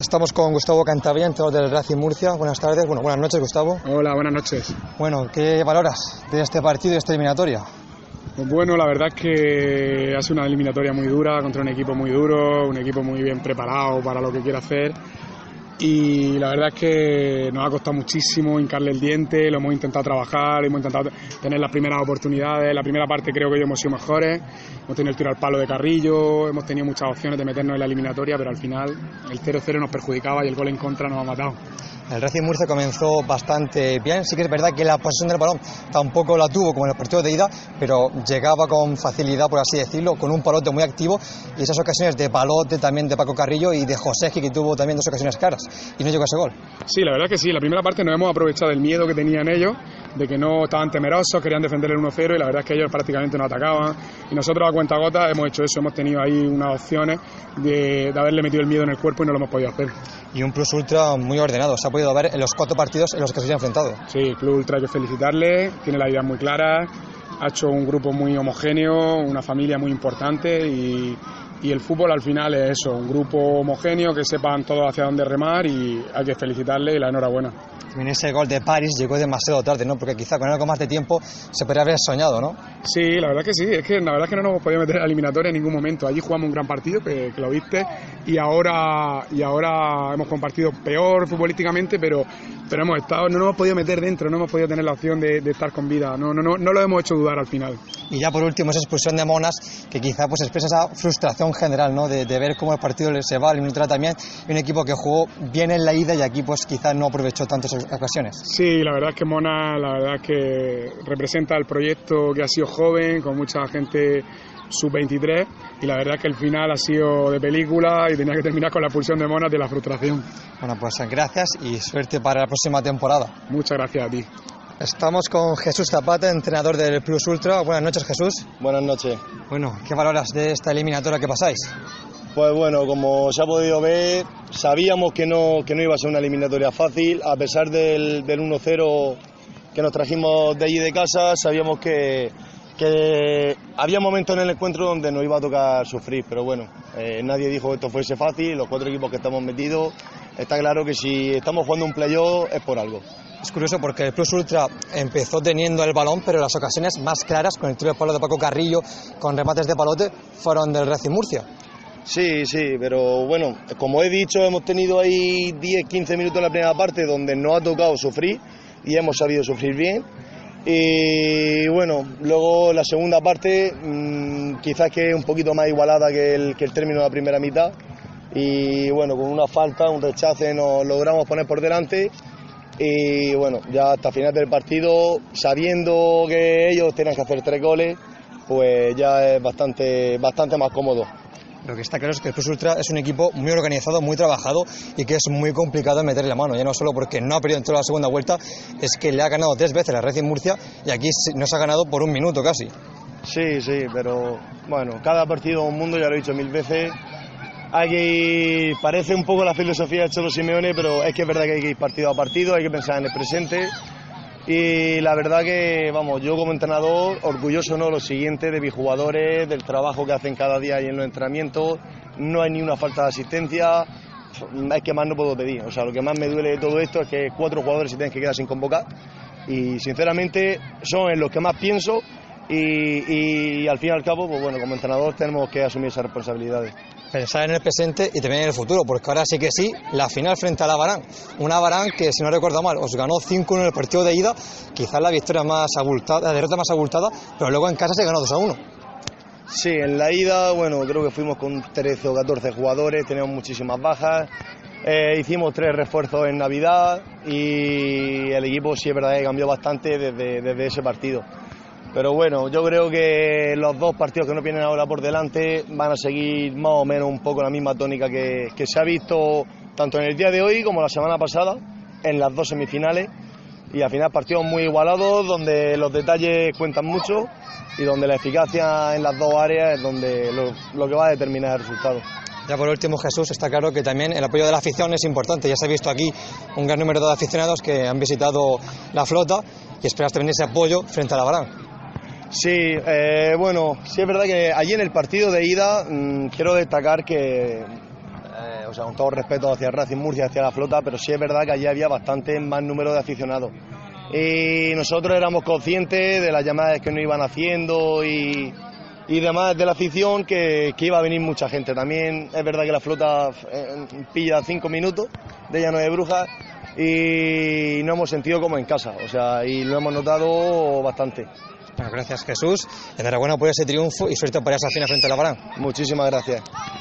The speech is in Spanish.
Estamos con Gustavo Cantabria, entrenador del Racing Murcia. Buenas tardes, buenas noches, Gustavo. Hola, buenas noches. Bueno, ¿qué valoras de este partido y de esta eliminatoria? Pues bueno, la verdad es que ha sido una eliminatoria muy dura, contra un equipo muy duro, un equipo muy bien preparado para lo que quiere hacer. Y la verdad es que nos ha costado muchísimo hincarle el diente, lo hemos intentado trabajar, hemos intentado tener las primeras oportunidades. La primera parte creo que hemos sido mejores, hemos tenido el tiro al palo de Carrillo, hemos tenido muchas opciones de meternos en la eliminatoria, pero al final el 0-0 nos perjudicaba y el gol en contra nos ha matado. El Racing Murcia comenzó bastante bien, sí que es verdad que la posesión del balón tampoco la tuvo como en el partido de ida, pero llegaba con facilidad, por así decirlo, con un palote muy activo y esas ocasiones de palote también de Paco Carrillo y de Joseski, que tuvo también dos ocasiones claras y no llegó a ese gol. Sí, la verdad que sí, la primera parte nos hemos aprovechado del miedo que tenían ellos, de que no estaban temerosos, querían defender el 1-0 y la verdad es que ellos prácticamente no atacaban y nosotros a cuentagotas hemos hecho eso, hemos tenido ahí unas opciones de haberle metido el miedo en el cuerpo y no lo hemos podido hacer. Y un Plus Ultra muy ordenado, se ha podido ver en los 4 partidos en los que se han enfrentado. Sí, el Club Ultra hay que felicitarle, tiene las ideas muy claras, ha hecho un grupo muy homogéneo, una familia muy importante y el fútbol al final es eso, un grupo homogéneo que sepan todos hacia dónde remar y hay que felicitarle y la enhorabuena. También ese gol de París llegó demasiado tarde, ¿no? Porque quizá con algo más de tiempo se podría haber soñado, ¿no? Sí, la verdad que sí, es que la verdad es que no nos hemos podido meter en la eliminatoria en ningún momento. Allí jugamos un gran partido, que lo viste, y ahora hemos compartido peor futbolísticamente, pero hemos estado, no nos hemos podido meter dentro, no hemos podido tener la opción de estar con vida, no lo hemos hecho dudar al final. Y ya por último esa expulsión de Monas, que quizá pues expresa esa frustración general, ¿no? De ver cómo el partido se va a eliminatoria también, y un equipo que jugó bien en la ida y aquí pues quizás no aprovechó tantas ocasiones. Sí, la verdad es que Mona, la verdad es que representa el proyecto que ha sido joven, con mucha gente sub-23 y la verdad es que el final ha sido de película y tenía que terminar con la expulsión de Mona de la frustración. Bueno, pues gracias y suerte para la próxima temporada. Muchas gracias a ti. Estamos con Jesús Zapata, entrenador del Plus Ultra. Buenas noches, Jesús. Buenas noches. Bueno, ¿qué valoras de esta eliminatoria que pasáis? Pues bueno, como se ha podido ver, sabíamos que no iba a ser una eliminatoria fácil, a pesar del 1-0 que nos trajimos de allí de casa, sabíamos que había momentos en el encuentro donde nos iba a tocar sufrir, pero bueno, nadie dijo que esto fuese fácil, los 4 equipos que estamos metidos, está claro que si estamos jugando un playoff es por algo. Es curioso porque el Plus Ultra empezó teniendo el balón, pero las ocasiones más claras, con el tiro de palo de Paco Carrillo, con remates de palote, fueron del Racing Murcia. Sí, pero bueno, como he dicho, hemos tenido ahí 10-15 minutos en la primera parte donde nos ha tocado sufrir y hemos sabido sufrir bien. Y bueno, luego la segunda parte quizás que es un poquito más igualada que el término de la primera mitad. Y bueno, con una falta, un rechace nos logramos poner por delante. Y bueno, ya hasta final del partido, sabiendo que ellos tenían que hacer 3 goles, pues ya es bastante más cómodo. Lo que está claro es que el Plus Ultra es un equipo muy organizado, muy trabajado y que es muy complicado meterle la mano, ya no solo porque no ha perdido en toda la segunda vuelta, es que le ha ganado 3 veces a Racing Murcia y aquí nos ha ganado por 1 minuto casi. Sí, pero bueno, cada partido es un mundo, ya lo he dicho 1000 veces. Parece un poco la filosofía de Cholo Simeone, pero es que es verdad que hay que ir partido a partido, hay que pensar en el presente. Y la verdad que, vamos, yo como entrenador, orgulloso, ¿no? Lo siguiente de mis jugadores, del trabajo que hacen cada día ahí en los entrenamientos, no hay ni una falta de asistencia, es que más no puedo pedir. O sea, lo que más me duele de todo esto es que 4 jugadores se tienen que quedar sin convocar y sinceramente son en los que más pienso y al fin y al cabo, pues bueno, como entrenador tenemos que asumir esas responsabilidades. Pensar en el presente y también en el futuro, porque ahora sí que sí, la final frente a la Varán, una Varán que si no recuerdo mal os ganó 5-1 en el partido de ida, quizás la victoria más abultada, la derrota más abultada, pero luego en casa se ganó 2-1. Sí, en la ida, bueno, creo que fuimos con 13 o 14 jugadores, teníamos muchísimas bajas, hicimos 3 refuerzos en Navidad y el equipo sí es verdad que cambió bastante desde ese partido. Pero bueno, yo creo que los 2 partidos que nos vienen ahora por delante van a seguir más o menos un poco la misma tónica que se ha visto tanto en el día de hoy como la semana pasada, en las 2 semifinales. Y al final partidos muy igualados, donde los detalles cuentan mucho y donde la eficacia en las 2 áreas es donde lo que va a determinar el resultado. Ya por último, Jesús, está claro que también el apoyo de la afición es importante. Ya se ha visto aquí un gran número de aficionados que han visitado la flota y esperas también ese apoyo frente a la Varán. Sí, bueno, sí es verdad que allí en el partido de ida quiero destacar que o sea, con todo respeto hacia Racing Murcia, hacia la Flota, pero sí es verdad que allí había bastante más número de aficionados. Y nosotros éramos conscientes de las llamadas que nos iban haciendo y demás de la afición, que iba a venir mucha gente. También es verdad que la Flota pilla 5 minutos de Llano de Brujas y nos hemos sentido como en casa, o sea, y lo hemos notado bastante. Bueno, gracias Jesús, enhorabuena por ese triunfo y suerte para esa final frente a la Varán. Muchísimas gracias.